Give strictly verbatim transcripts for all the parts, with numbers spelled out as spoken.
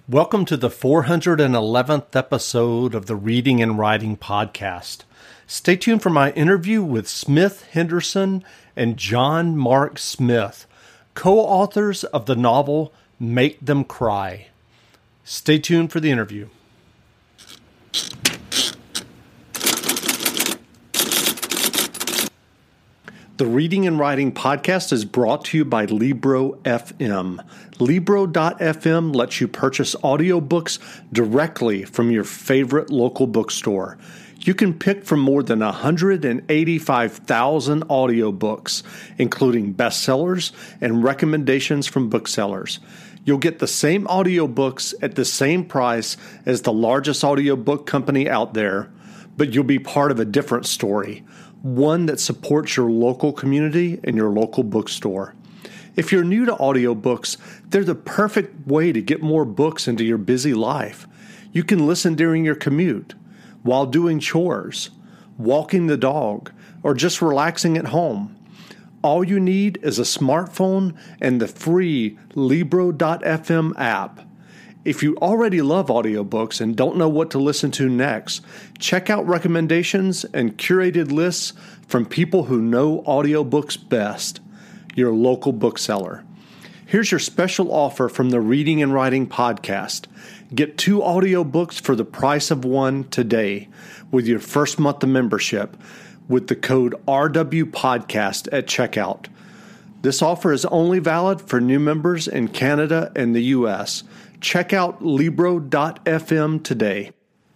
Welcome to the four hundred eleventh episode of the Reading and Writing Podcast. Stay tuned for my interview with Smith Henderson and John Mark Smith, co-authors of the novel Make Them Cry. Stay tuned for the interview. The Reading and Writing Podcast is brought to you by Libro F M. Libro dot f m lets you purchase audiobooks directly from your favorite local bookstore. You can pick from more than one hundred eighty-five thousand audiobooks, including bestsellers and recommendations from booksellers. You'll get the same audiobooks at the same price as the largest audiobook company out there, but you'll be part of a different story, one that supports your local community and your local bookstore. If you're new to audiobooks, they're the perfect way to get more books into your busy life. You can listen during your commute, while doing chores, walking the dog, or just relaxing at home. All you need is a smartphone and the free Libro dot f m app. If you already love audiobooks and don't know what to listen to next, check out recommendations and curated lists from people who know audiobooks best, your local bookseller. Here's your special offer from the Reading and Writing Podcast. Get two audiobooks for the price of one today with your first month of membership with the code R W Podcast at checkout. This offer is only valid for new members in Canada and the U S. Check out Libro dot f m today.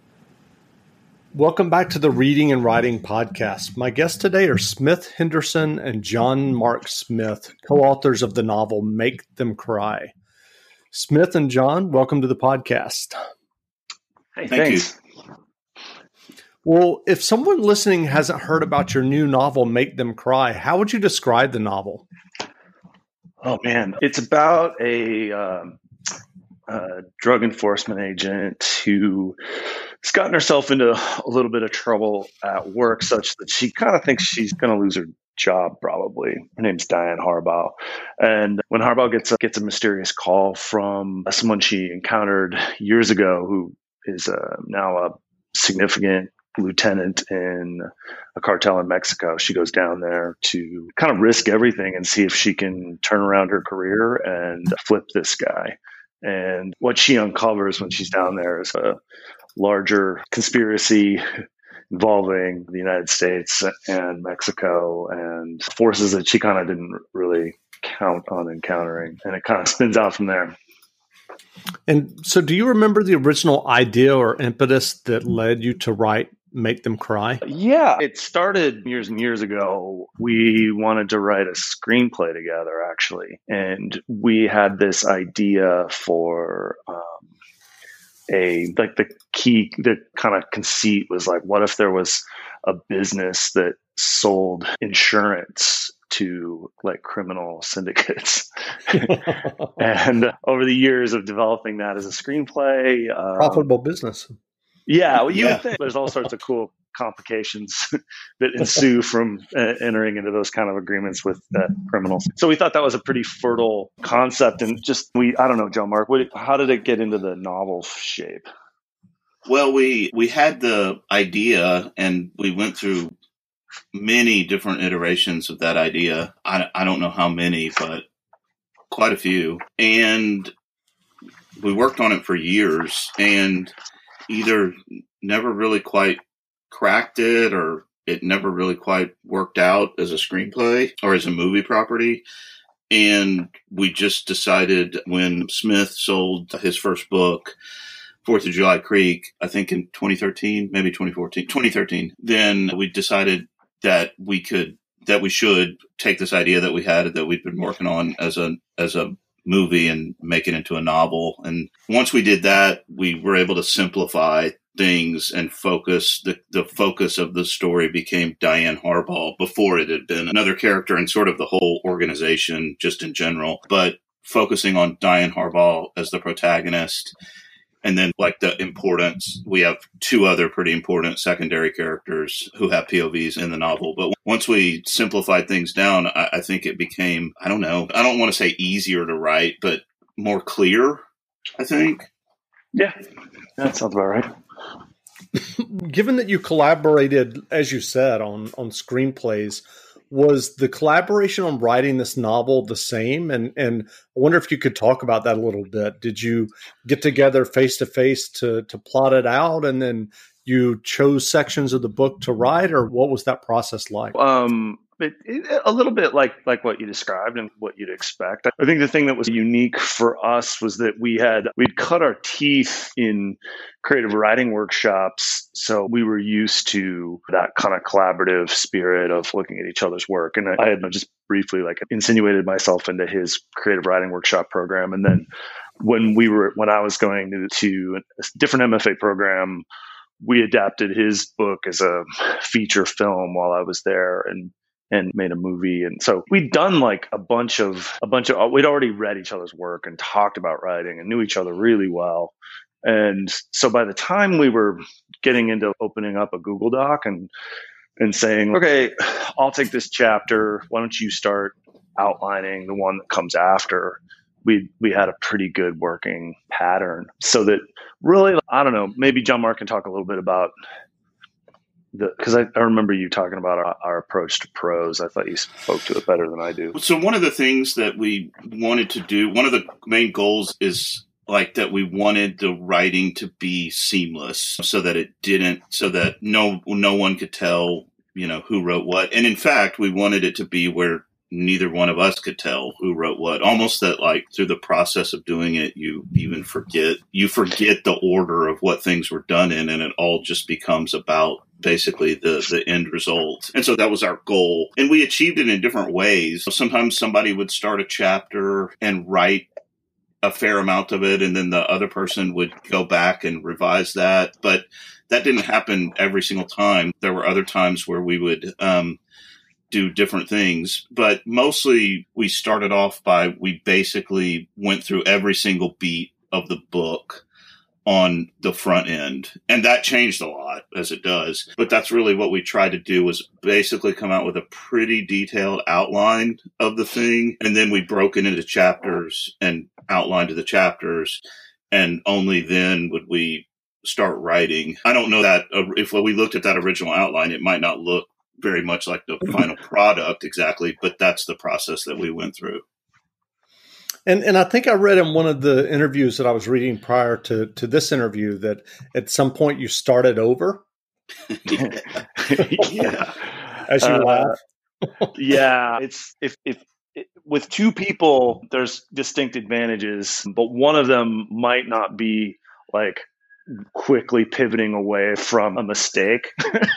Welcome back to the Reading and Writing Podcast. My guests today are Smith Henderson and John Mark Smith, co-authors of the novel Make Them Cry. Smith and John, welcome to the podcast. Hey, Thank thanks. you. Well, if someone listening hasn't heard about your new novel, Make Them Cry, how would you describe the novel? Oh, man. It's about a um, uh, drug enforcement agent who has gotten herself into a little bit of trouble at work such that she kind of thinks she's going to lose her job, probably. Her name's Diane Harbaugh. And when Harbaugh gets a, gets a mysterious call from someone she encountered years ago who is uh, now a significant lieutenant in a cartel in Mexico, she goes down there to kind of risk everything and see if she can turn around her career and flip this guy. And what she uncovers when she's down there is a larger conspiracy involving the United States and Mexico and forces that she kind of didn't really count on encountering. And it kind of spins out from there. And so do you remember the original idea or impetus that led you to write Make Them Cry? Yeah, it started years and years ago. We wanted to write a screenplay together, actually. And we had this idea for um, a, like the key, the kind of conceit was like, what if there was a business that sold insurance to like criminal syndicates? And over the years of developing that as a screenplay, um, Profitable business. Yeah, well, you Yeah. would think there's all sorts of cool complications that ensue from uh, entering into those kind of agreements with uh, criminals. So we thought that was a pretty fertile concept, and just we, I don't know, John Mark, what, how did it get into the novel shape? Well, we we had the idea, and we went through many different iterations of that idea. I, I don't know how many, but quite a few. And we worked on it for years, and either never really quite cracked it, or it never really quite worked out as a screenplay or as a movie property. And we just decided when Smith sold his first book, Fourth of July Creek, I think in twenty thirteen, maybe twenty fourteen, twenty thirteen, then we decided that we could, that we should take this idea that we had, that we'd been working on as a, as a movie and make it into a novel. And once we did that, we were able to simplify things and focus. The, the focus of the story became Diane Harbaugh. Before it had been another character and sort of the whole organization just in general, but focusing on Diane Harbaugh as the protagonist. And then like the importance, we have two other pretty important secondary characters who have P O Vs in the novel. But once we simplified things down, I, I think it became, I don't know, I don't want to say easier to write, but more clear, I think. Yeah, that sounds about right. Given that you collaborated, as you said, on on screenplays, was the collaboration on writing this novel the same? And and I wonder if you could talk about that a little bit. Did you get together face to face to to plot it out, and then you chose sections of the book to write, or what was that process like? Um, it, it, a little bit like like what you described and what you'd expect. I think the thing that was unique for us was that we had we'd cut our teeth in creative writing workshops, so we were used to that kind of collaborative spirit of looking at each other's work. And I, I had just briefly like insinuated myself into his creative writing workshop program, and then when we were when I was going to, to a different M F A program, we adapted his book as a feature film while I was there, and and made a movie. And so we'd done like a bunch of a bunch of we'd already read each other's work and talked about writing and knew each other really well. And so by the time we were getting into opening up a Google Doc and and saying, okay, I'll take this chapter, why don't you start outlining the one that comes after, we we had a pretty good working pattern. So that really, I don't know, maybe John Mark can talk a little bit about the, because I, I remember you talking about our, our approach to prose. I thought you spoke to it better than I do. So one of the things that we wanted to do, one of the main goals is like that we wanted the writing to be seamless, so that it didn't, so that no no one could tell, you know, who wrote what. And in fact, we wanted it to be where neither one of us could tell who wrote what. Almost that like through the process of doing it, you even forget, you forget the order of what things were done in, and it all just becomes about basically the, the end result. And so that was our goal. And we achieved it in different ways. Sometimes somebody would start a chapter and write a fair amount of it, and then the other person would go back and revise that. But that didn't happen every single time. There were other times where we would, um, do different things, but mostly we started off by, we basically went through every single beat of the book on the front end. And that changed a lot, as it does. But that's really what we tried to do, was basically come out with a pretty detailed outline of the thing. And then we broke it into chapters and outlined the chapters. And only then would we start writing. I don't know that uh, if we looked at that original outline, it might not look very much like the final product exactly, but that's the process that we went through. And and I think I read in one of the interviews that I was reading prior to, to this interview that at some point you started over. Yeah. As you uh, laugh. Yeah. It's if, if, it, with two people, there's distinct advantages, but one of them might not be like quickly pivoting away from a mistake.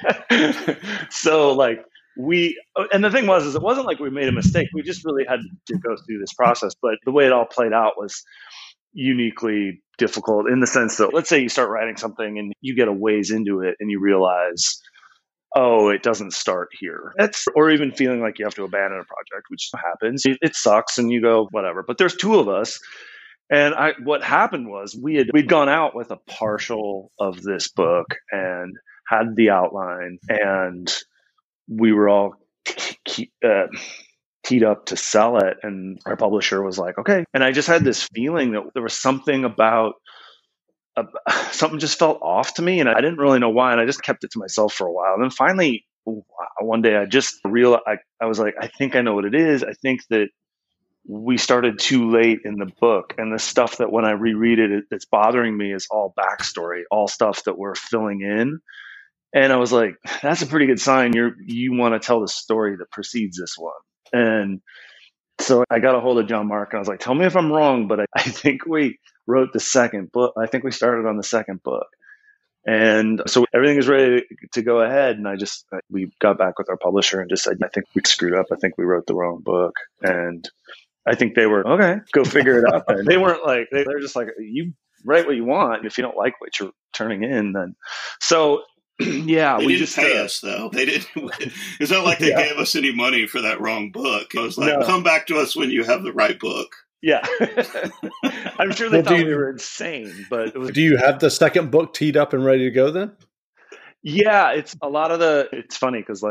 So like we, and the thing was, is it wasn't like we made a mistake. We just really had to go through this process. But the way it all played out was uniquely difficult in the sense that, let's say you start writing something and you get a ways into it and you realize, oh, it doesn't start here. That's, or even feeling like you have to abandon a project, which happens. It, it sucks and you go, whatever. But there's two of us. And I, what happened was we had, we'd gone out with a partial of this book and had the outline, and we were all uh, teed up to sell it. And our publisher was like, okay. And I just had this feeling that there was something about, uh, something just felt off to me. And I didn't really know why. And I just kept it to myself for a while. And then finally, one day I just realized, I, I was like, I think I know what it is. I think that we started too late in the book, and the stuff that when I reread it, it, it's bothering me is all backstory, all stuff that we're filling in. And I was like, that's a pretty good sign. You're, you want to tell the story that precedes this one. And so I got a hold of John Mark and I was like, tell me if I'm wrong, but I, I think we wrote the second book. I think we started on the second book. And so everything is ready to go ahead. And I just, we got back with our publisher and just said, I think we screwed up. I think we wrote the wrong book. And I think they were, okay, go figure it out then. They weren't like, they were just like, you write what you want. If you don't like what you're turning in, then. So, yeah. They we didn't just pay uh, us, though. They didn't. It's not like they yeah. gave us any money for that wrong book. It was like, No. Come back to us when you have the right book. Yeah. I'm sure they Well, thought do you- we were insane, but it was. Do you have the second book teed up and ready to go then? Yeah, it's a lot of the, it's funny because like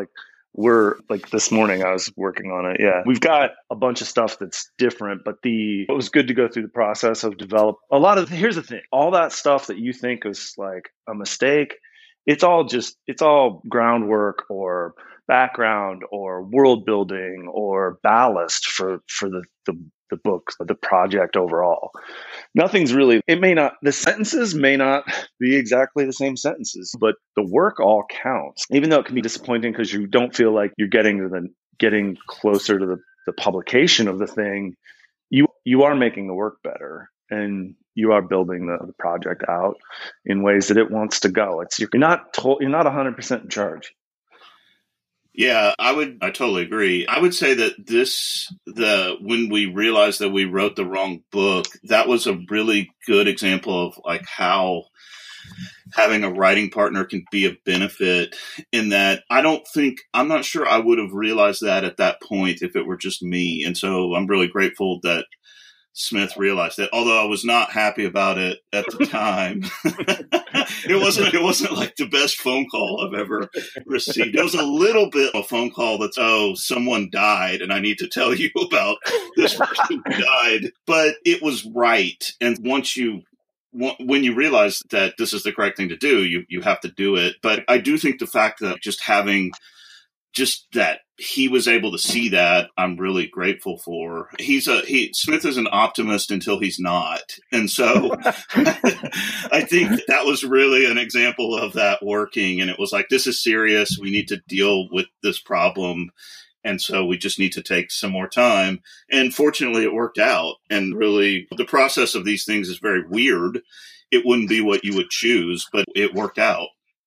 we're like this morning I was working on it. Yeah. We've got a bunch of stuff that's different, but the it was good to go through the process of develop a lot of here's the thing. All that stuff that you think is like a mistake, it's all just it's all groundwork or background or world building or ballast for for the the, the book, the project overall. Nothing's really, it may not, the sentences may not be exactly the same sentences, but the work all counts, even though it can be disappointing because you don't feel like you're getting to the, getting closer to the, the publication of the thing. You, you are making the work better and you are building the, the project out in ways that it wants to go. It's, you're not, to, you're not a hundred percent in charge. Yeah, I would, I totally agree. I would say that this, the, when we realized that we wrote the wrong book, that was a really good example of like how having a writing partner can be a benefit in that I don't think, I'm not sure I would have realized that at that point if it were just me. And so I'm really grateful that Smith realized that, although I was not happy about it at the time. it wasn't it wasn't like the best phone call I've ever received. It was a little bit of a phone call that's, oh, someone died and I need to tell you about this person who died. But it was right. And once you when you realize that this is the correct thing to do, you you have to do it. But I do think the fact that just having just that he was able to see that, I'm really grateful for. He's a he Smith is an optimist until he's not, and so I think that was really an example of that working. And it was like, this is serious. We need to deal with this problem, and so we just need to take some more time. And fortunately, it worked out. And really, the process of these things is very weird. It wouldn't be what you would choose, but it worked out.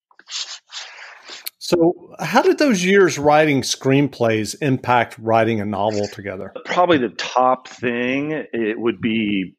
So how did those years writing screenplays impact writing a novel together? Probably the top thing, it would be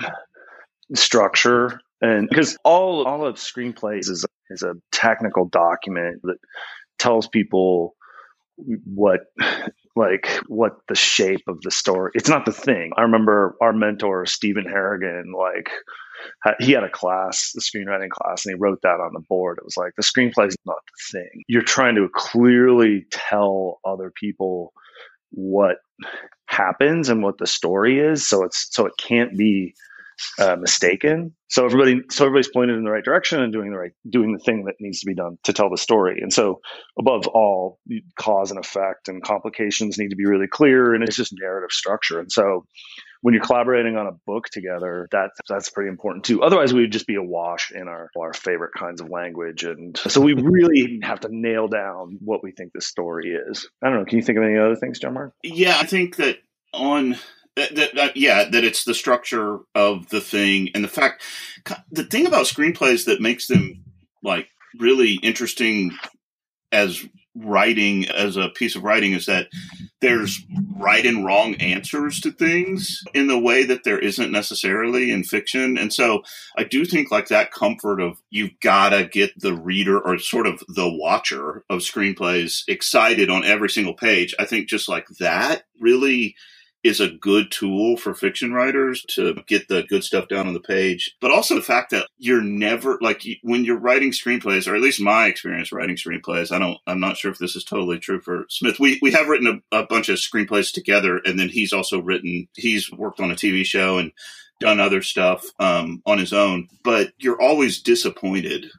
structure. And because all, all of screenplays is, is a technical document that tells people what, like what the shape of the story. It's not the thing. I remember our mentor, Stephen Harrigan, like, he had a class, the screenwriting class, and he wrote that on the board. It was like, the screenplay is not the thing. You're trying to clearly tell other people what happens and what the story is, so it's so it can't be uh, mistaken. So everybody, so everybody's pointed in the right direction and doing the right, doing the thing that needs to be done to tell the story. And so, above all, cause and effect and complications need to be really clear, and it's just narrative structure. And so, when you're collaborating on a book together, that that's pretty important too. Otherwise, we would just be awash in our, our favorite kinds of language. And so we really have to nail down what we think the story is. I don't know. Can you think of any other things, John Mark? Yeah, I think that on that, that, that, yeah, that it's the structure of the thing and the fact, the thing about screenplays that makes them like really interesting as writing, as a piece of writing, is that there's right and wrong answers to things in the way that there isn't necessarily in fiction. And so I do think like that comfort of you've got to get the reader or sort of the watcher of screenplays excited on every single page. I think just like that really is a good tool for fiction writers to get the good stuff down on the page. But also the fact that you're never, like, when you're writing screenplays, or at least my experience writing screenplays, I don't, I'm not sure if this is totally true for Smith. We we have written a, a bunch of screenplays together, and then he's also written, he's worked on a T V show and done other stuff um, on his own. But you're always disappointed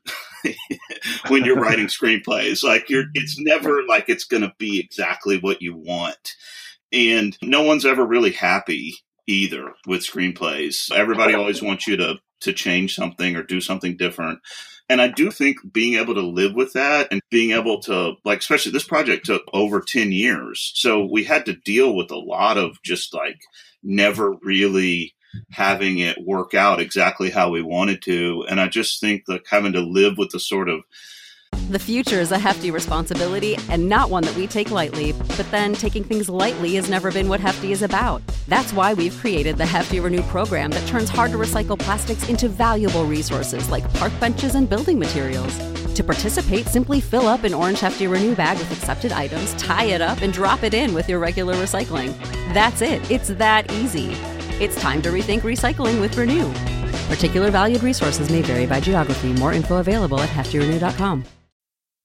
when you're writing screenplays. Like, you're, it's never like it's going to be exactly what you want. And no one's ever really happy either with screenplays. Everybody always wants you to to change something or do something different. And I do think being able to live with that and being able to, like, especially this project took over ten years. So we had to deal with a lot of just like never really having it work out exactly how we wanted to. And I just think like having to live with the sort of the future is a hefty responsibility and not one that we take lightly. But then taking things lightly has never been what Hefty is about. That's why we've created the Hefty Renew program that turns hard-to-recycle plastics into valuable resources like park benches and building materials. To participate, simply fill up an orange Hefty Renew bag with accepted items, tie it up, and drop it in with your regular recycling. That's it. It's that easy. It's time to rethink recycling with Renew. Particular valued resources may vary by geography. More info available at hefty renew dot com.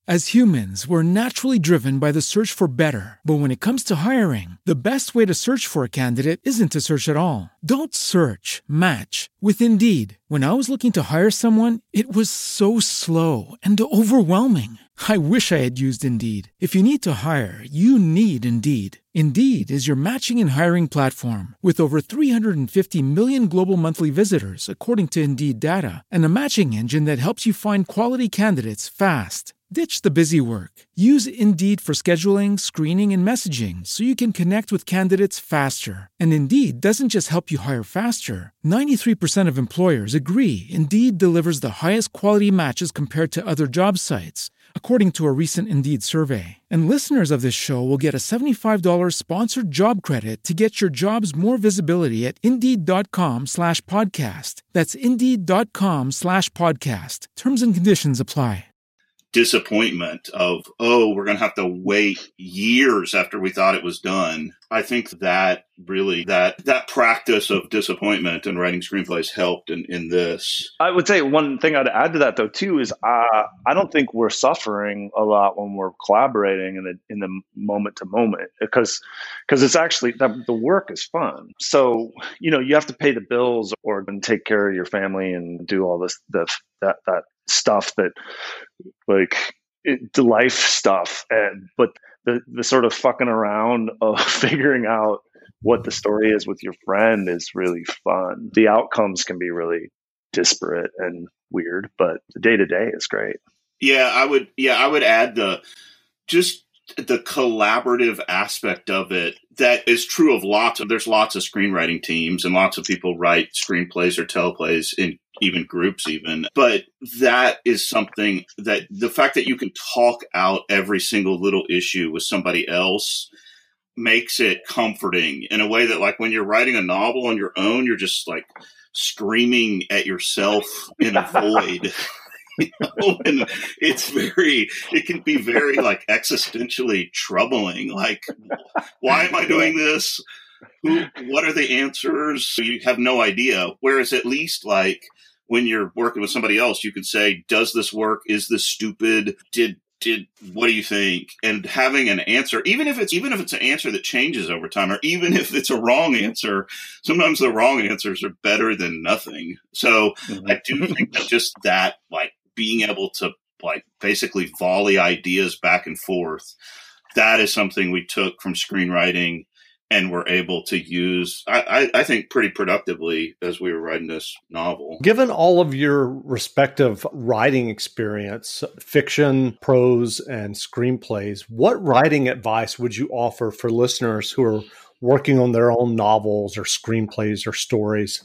As humans, we're naturally driven by the search for better. But when it comes to hiring, the best way to search for a candidate isn't to search at all. Don't search, match with Indeed. When I was looking to hire someone, it was so slow and overwhelming. I wish I had used Indeed. If you need to hire, you need Indeed. Indeed is your matching and hiring platform with over three hundred fifty million global monthly visitors, according to Indeed data, and a matching engine that helps you find quality candidates fast. Ditch the busy work. Use Indeed for scheduling, screening, and messaging so you can connect with candidates faster. And Indeed doesn't just help you hire faster. ninety-three percent of employers agree Indeed delivers the highest quality matches compared to other job sites, according to a recent Indeed survey. And listeners of this show will get a seventy-five dollars sponsored job credit to get your jobs more visibility at Indeed.com slash podcast. That's Indeed.com slash podcast. Terms and conditions apply. Disappointment of, oh, we're going to have to wait years after we thought it was done. I think that really, that that practice of disappointment and writing screenplays helped in, in this. I would say one thing I'd add to that, though, too, is uh, I don't think we're suffering a lot when we're collaborating in the in the moment to moment, because because it's actually the, the work is fun. So, you know, you have to pay the bills or take care of your family and do all this the, that that stuff that like it, the life stuff, and but the the sort of fucking around of figuring out what the story is with your friend is really fun. The outcomes can be really disparate and weird, but the day to day is great. Yeah, I would. Yeah, I would add the just the collaborative aspect of it. That is true of lots of. There's lots of screenwriting teams, and lots of people write screenplays or teleplays in even groups, even. But that is something that the fact that you can talk out every single little issue with somebody else makes it comforting in a way that, like, when you're writing a novel on your own, you're just like screaming at yourself in a void. You know, and it's very, it can be very like existentially troubling. Like, why am I doing this? Who, what are the answers? You have no idea. Whereas at least like when you're working with somebody else, you could say, does this work? Is this stupid? Did, did, what do you think? And having an answer, even if it's, even if it's an answer that changes over time, or even if it's a wrong answer, sometimes the wrong answers are better than nothing. So mm-hmm. I do think that just that, like, being able to like basically volley ideas back and forth, that is something we took from screenwriting and were able to use, I, I, I think, pretty productively as we were writing this novel. Given all of your respective writing experience, fiction, prose, and screenplays, what writing advice would you offer for listeners who are working on their own novels or screenplays or stories?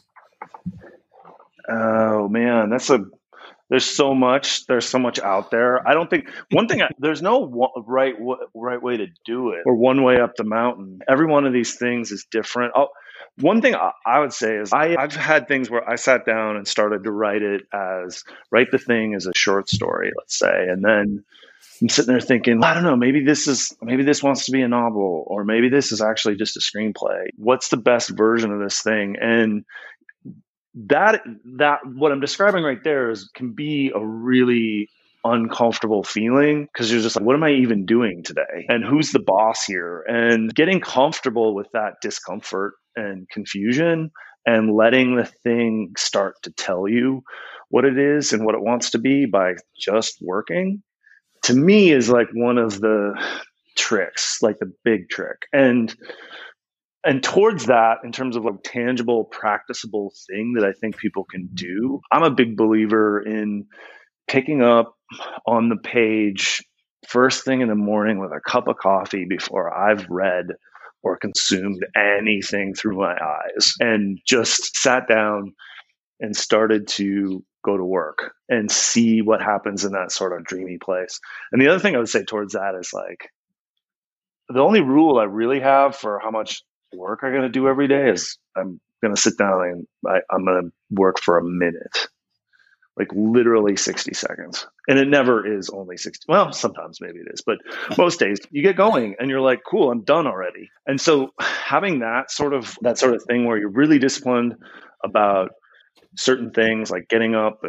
Oh, man, that's a There's so much. There's so much out there. I don't think one thing. There's no one, right right way to do it, or one way up the mountain. Every one of these things is different. I'll, one thing I, I would say is I, I've had things where I sat down and started to write it as write the thing as a short story, let's say, and then I'm sitting there thinking, I don't know, maybe this is maybe this wants to be a novel, or maybe this is actually just a screenplay. What's the best version of this thing? And That that what I'm describing right there is can be a really uncomfortable feeling, because you're just like, what am I even doing today? And who's the boss here? And getting comfortable with that discomfort and confusion and letting the thing start to tell you what it is and what it wants to be by just working, to me, is like one of the tricks, like the big trick. And And towards that, in terms of a tangible, practicable thing that I think people can do, I'm a big believer in picking up on the page first thing in the morning with a cup of coffee before I've read or consumed anything through my eyes, and just sat down and started to go to work and see what happens in that sort of dreamy place. And the other thing I would say towards that is, like, the only rule I really have for how much work I'm going to do every day is I'm going to sit down and I, I'm going to work for a minute, like literally sixty seconds. And it never is only sixty. Well, sometimes maybe it is, but most days you get going and you're like, cool, I'm done already. And so having that sort of, that sort of thing where you're really disciplined about certain things, like getting up and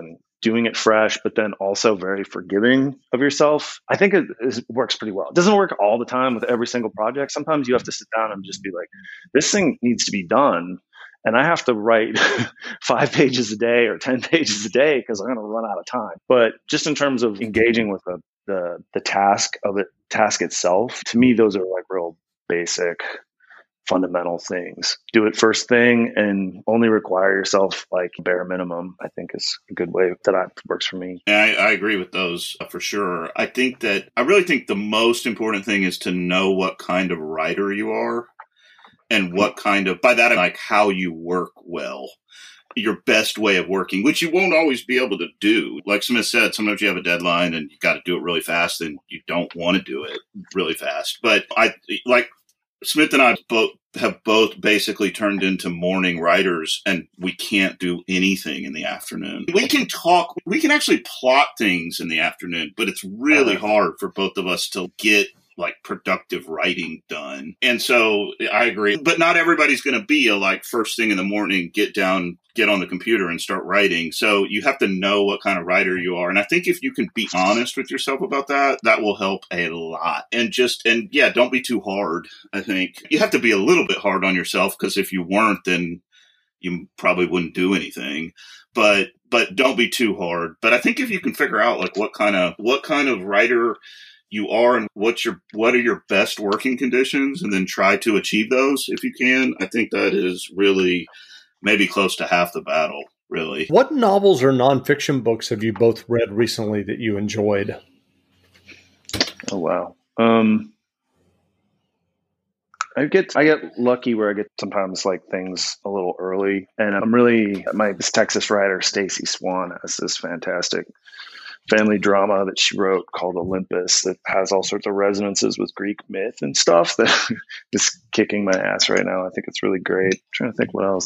doing it fresh, but then also very forgiving of yourself, I think it, it works pretty well. It doesn't work all the time with every single project. Sometimes you have to sit down and just be like, this thing needs to be done. And I have to write five pages a day or ten pages a day because I'm going to run out of time. But just in terms of engaging with the, the, the task of it, task itself, to me, those are like real basic fundamental things. Do it first thing and only require yourself like bare minimum, I think is a good way that I, works for me. Yeah, I, I agree with those uh, for sure. I think that I really think the most important thing is to know what kind of writer you are and what kind of, by that, I'm like how you work well. Your best way of working, which you won't always be able to do. Like Smith said, sometimes you have a deadline and you got to do it really fast and you don't want to do it really fast. But I like Smith and I both have both basically turned into morning writers, and we can't do anything in the afternoon. We can talk, we can actually plot things in the afternoon, but it's really hard for both of us to get like productive writing done. And so I agree, but not everybody's going to be a like first thing in the morning, get down, get on the computer and start writing. So you have to know what kind of writer you are. And I think if you can be honest with yourself about that, that will help a lot. And just, and yeah, don't be too hard. I think you have to be a little bit hard on yourself, because if you weren't, then you probably wouldn't do anything. But, but don't be too hard. But I think if you can figure out like what kind of, what kind of writer you are and what's your, what are your best working conditions, and then try to achieve those if you can, I think that is really maybe close to half the battle, really. What novels or nonfiction books have you both read recently that you enjoyed? Oh, wow. Um, I get I get lucky where I get sometimes like things a little early, and I'm really my this Texas writer Stacey Swan has this fantastic family drama that she wrote called Olympus that has all sorts of resonances with Greek myth and stuff that is kicking my ass right now. I think it's really great. I'm trying to think what else.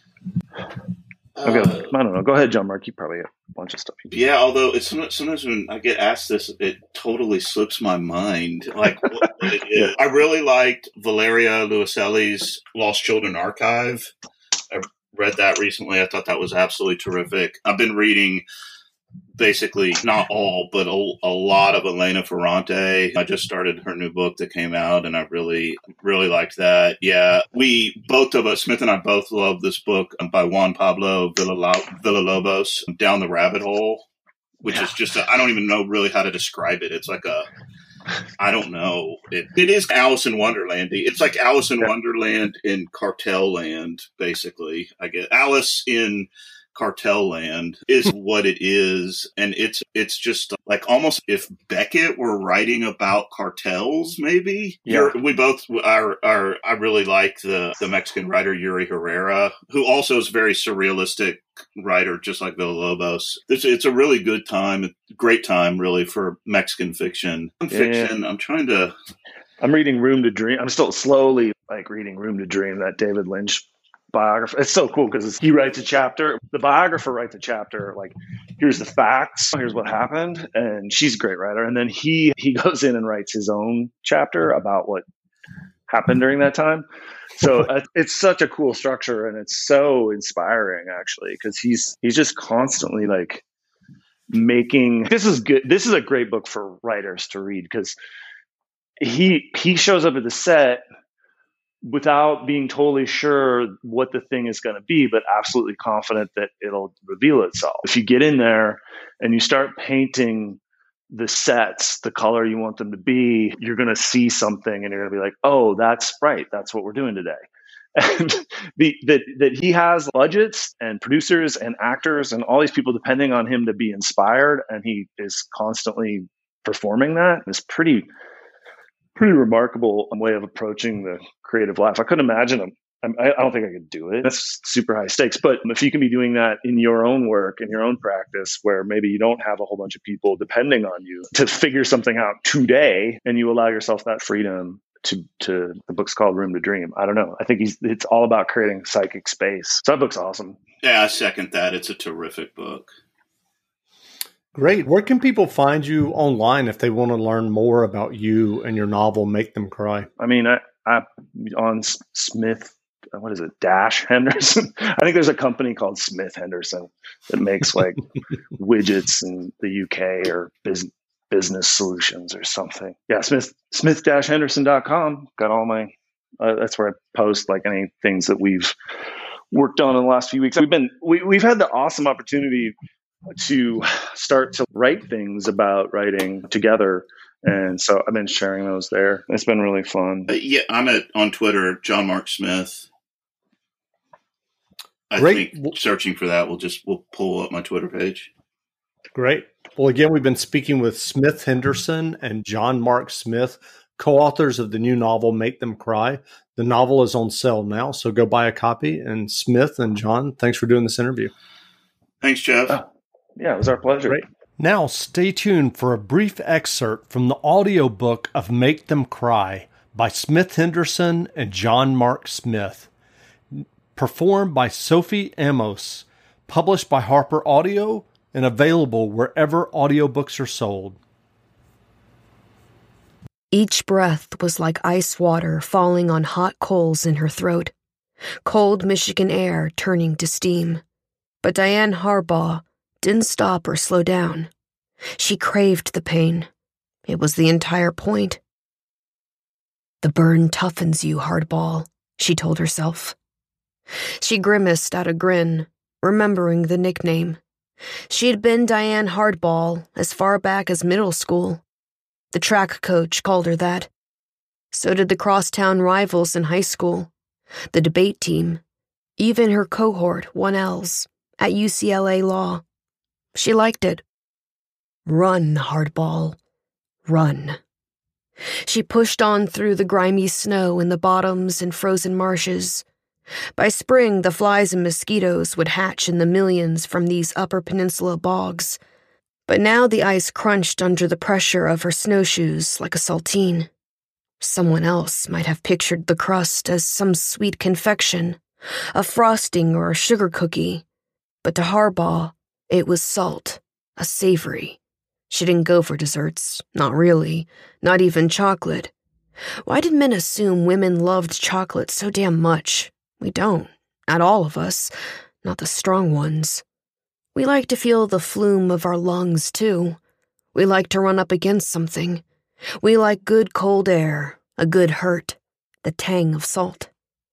Okay, uh, I don't know. Go ahead, John Mark. You probably have a bunch of stuff. You yeah, although it's sometimes when I get asked this, it totally slips my mind. Like, what it is. I really liked Valeria Luiselli's Lost Children Archive. I read that recently. I thought that was absolutely terrific. I've been reading basically not all, but a, a lot of Elena Ferrante. I just started her new book that came out, and I really, really liked that. Yeah, we, both of us, Smith and I both love this book by Juan Pablo Villalobos, Down the Rabbit Hole, which yeah. is just, I don't even know really how to describe it. It's like a, I don't know. It, it is Alice in Wonderland. It's like Alice in yeah. Wonderland in Cartel Land, basically. I guess Alice in Cartel Land is what it is, and it's it's just like almost if Beckett were writing about cartels, maybe. Yeah. You're, we both are, are. I really like the the Mexican writer Yuri Herrera, who also is a very surrealistic writer, just like Villalobos. It's it's a really good time, great time, really, for Mexican fiction. Fiction. Yeah. I'm trying to. I'm reading Room to Dream. I'm still slowly like reading Room to Dream, that David Lynch biographer. It's so cool because he writes a chapter. The biographer writes a chapter like, here's the facts, here's what happened, and she's a great writer. And then he he goes in and writes his own chapter about what happened during that time. So uh, it's such a cool structure, and it's so inspiring actually, because he's he's just constantly like making. This is good. This is a great book for writers to read, because he he shows up at the set without being totally sure what the thing is going to be, but absolutely confident that it'll reveal itself. If you get in there and you start painting the sets the color you want them to be, you're going to see something and you're going to be like, oh, that's right. That's what we're doing today. And the, that, that he has budgets and producers and actors and all these people depending on him to be inspired, and he is constantly performing that, is pretty pretty remarkable way of approaching the creative life. I couldn't imagine him. I don't think I could do it. That's super high stakes. But if you can be doing that in your own work, in your own practice, where maybe you don't have a whole bunch of people depending on you to figure something out today, and you allow yourself that freedom to, to the book's called Room to Dream. I don't know. I think he's, it's all about creating psychic space. So that book's awesome. Yeah, I second that. It's a terrific book. Great. Where can people find you online if they want to learn more about you and your novel, Make Them Cry? I mean, I, I on Smith what is it, Dash Henderson? I think there's a company called Smith Henderson that makes like widgets in the U K or business business solutions or something. Yeah, Smith Smith Henderson dot com. Got all my. Uh, that's where I post like any things that we've worked on in the last few weeks. We've been we we've had the awesome opportunity to start to write things about writing together. And so I've been sharing those there. It's been really fun. Uh, yeah, I'm at on Twitter, John Mark Smith. I Great. think searching for that will just will pull up my Twitter page. Great. Well, again, we've been speaking with Smith Henderson and John Mark Smith, co-authors of the new novel, Make Them Cry. The novel is on sale now, so go buy a copy. And Smith and John, thanks for doing this interview. Thanks, Jeff. Oh, yeah, it was our pleasure. Great. Now, stay tuned for a brief excerpt from the audiobook of Make Them Cry by Smith Henderson and John Mark Smith, performed by Sophie Amos, published by Harper Audio, and available wherever audiobooks are sold. Each breath was like ice water falling on hot coals in her throat, cold Michigan air turning to steam. But Diane Harbaugh didn't stop or slow down. She craved the pain. It was the entire point. The burn toughens you, Hardball, she told herself. She grimaced at a grin, remembering the nickname. She had been Diane Hardball as far back as middle school. The track coach called her that. So did the crosstown rivals in high school, the debate team, even her cohort, one L's, at U C L A Law. She liked it. Run, Hardball. Run. She pushed on through the grimy snow in the bottoms and frozen marshes. By spring, the flies and mosquitoes would hatch in the millions from these Upper Peninsula bogs. But now the ice crunched under the pressure of her snowshoes like a saltine. Someone else might have pictured the crust as some sweet confection, a frosting or a sugar cookie. But to Harbaugh, it was salt, a savory. She didn't go for desserts, not really, not even chocolate. Why did men assume women loved chocolate so damn much? We don't, not all of us, not the strong ones. We like to feel the flume of our lungs, too. We like to run up against something. We like good cold air, a good hurt, the tang of salt.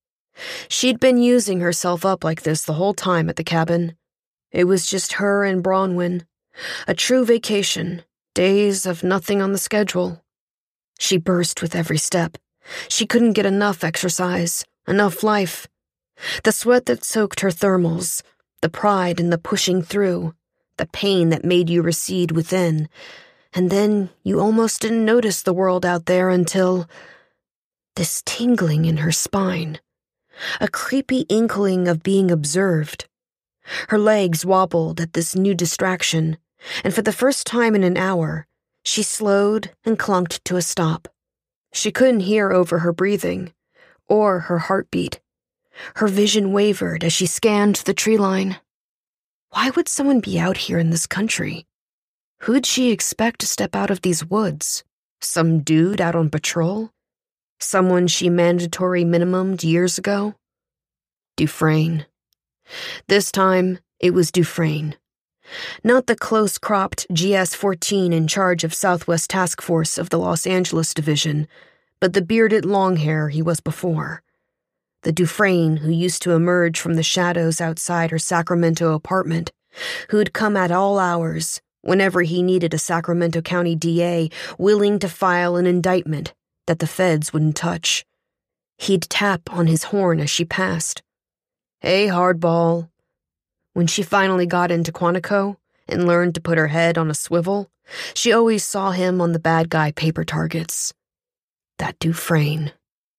She'd been using herself up like this the whole time at the cabin. It was just her and Bronwyn. A true vacation, days of nothing on the schedule. She burst with every step. She couldn't get enough exercise, enough life. The sweat that soaked her thermals, the pride in the pushing through, the pain that made you recede within, and then you almost didn't notice the world out there until this tingling in her spine, a creepy inkling of being observed. Her legs wobbled at this new distraction, and for the first time in an hour, she slowed and clunked to a stop. She couldn't hear over her breathing, or her heartbeat. Her vision wavered as she scanned the tree line. Why would someone be out here in this country? Who'd she expect to step out of these woods? Some dude out on patrol? Someone she mandatory minimumed years ago? Dufresne. This time, it was Dufresne. Not the close-cropped G S fourteen in charge of Southwest Task Force of the Los Angeles Division, but the bearded long-hair he was before. The Dufresne who used to emerge from the shadows outside her Sacramento apartment, who'd come at all hours, whenever he needed a Sacramento County D A willing to file an indictment that the feds wouldn't touch. He'd tap on his horn as she passed. Hey, hardball. When she finally got into Quantico and learned to put her head on a swivel, she always saw him on the bad guy paper targets. That Dufresne.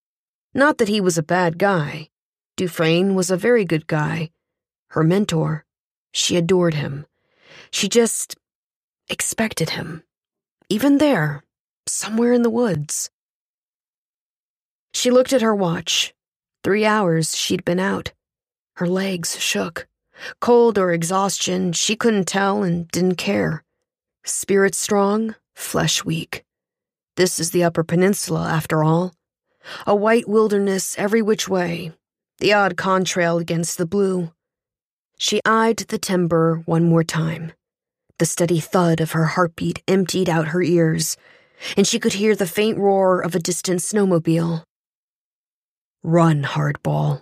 Not that he was a bad guy. Dufresne was a very good guy. Her mentor. She adored him. She just expected him. Even there, somewhere in the woods. She looked at her watch. Three hours she'd been out. Her legs shook. Cold or exhaustion, she couldn't tell and didn't care. Spirit strong, flesh weak. This is the Upper Peninsula, after all. A white wilderness every which way. the odd contrail against the blue. She eyed the timber one more time. The steady thud of her heartbeat emptied out her ears, and she could hear the faint roar of a distant snowmobile. Run, Hardball.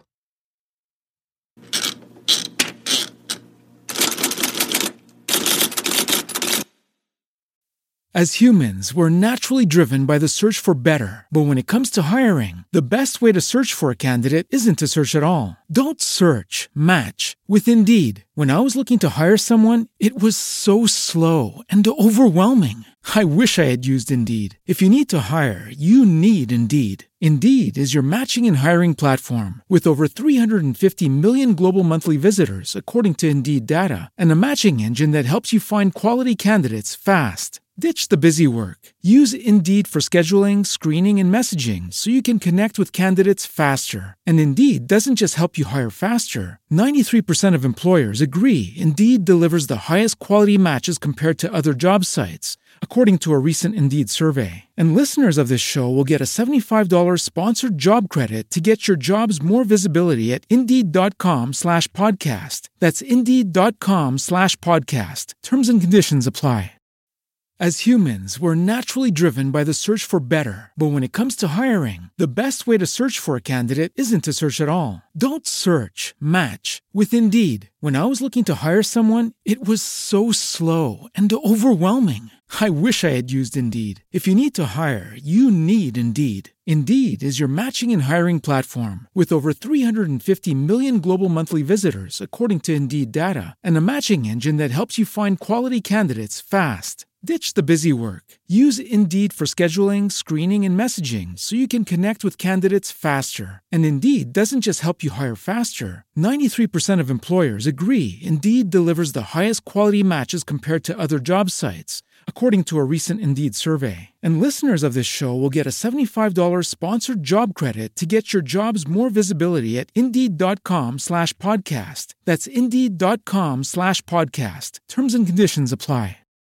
As humans, we're naturally driven by the search for better. But when it comes to hiring, the best way to search for a candidate isn't to search at all. Don't search, match with Indeed. When I was looking to hire someone, it was so slow and overwhelming. I wish I had used Indeed. If you need to hire, you need Indeed. Indeed is your matching and hiring platform with over three hundred fifty million global monthly visitors, according to Indeed data, and a matching engine that helps you find quality candidates fast. Ditch the busy work. Use Indeed for scheduling, screening, and messaging so you can connect with candidates faster. And Indeed doesn't just help you hire faster. ninety-three percent of employers agree Indeed delivers the highest quality matches compared to other job sites, according to a recent Indeed survey. And listeners of this show will get a seventy-five dollars sponsored job credit to get your jobs more visibility at Indeed.com slash podcast. That's Indeed.com slash podcast. Terms and conditions apply. As humans, we're naturally driven by the search for better. But when it comes to hiring, the best way to search for a candidate isn't to search at all. Don't search, match with Indeed. When I was looking to hire someone, it was so slow and overwhelming. I wish I had used Indeed. If you need to hire, you need Indeed. Indeed is your matching and hiring platform with over three hundred fifty million global monthly visitors, according to Indeed data, and a matching engine that helps you find quality candidates fast. Ditch the busy work. Use Indeed for scheduling, screening, and messaging so you can connect with candidates faster. And Indeed doesn't just help you hire faster. ninety-three percent of employers agree Indeed delivers the highest quality matches compared to other job sites, according to a recent Indeed survey. And listeners of this show will get a seventy-five dollars sponsored job credit to get your jobs more visibility at Indeed.com slash podcast. That's Indeed.com slash podcast. Terms and conditions apply.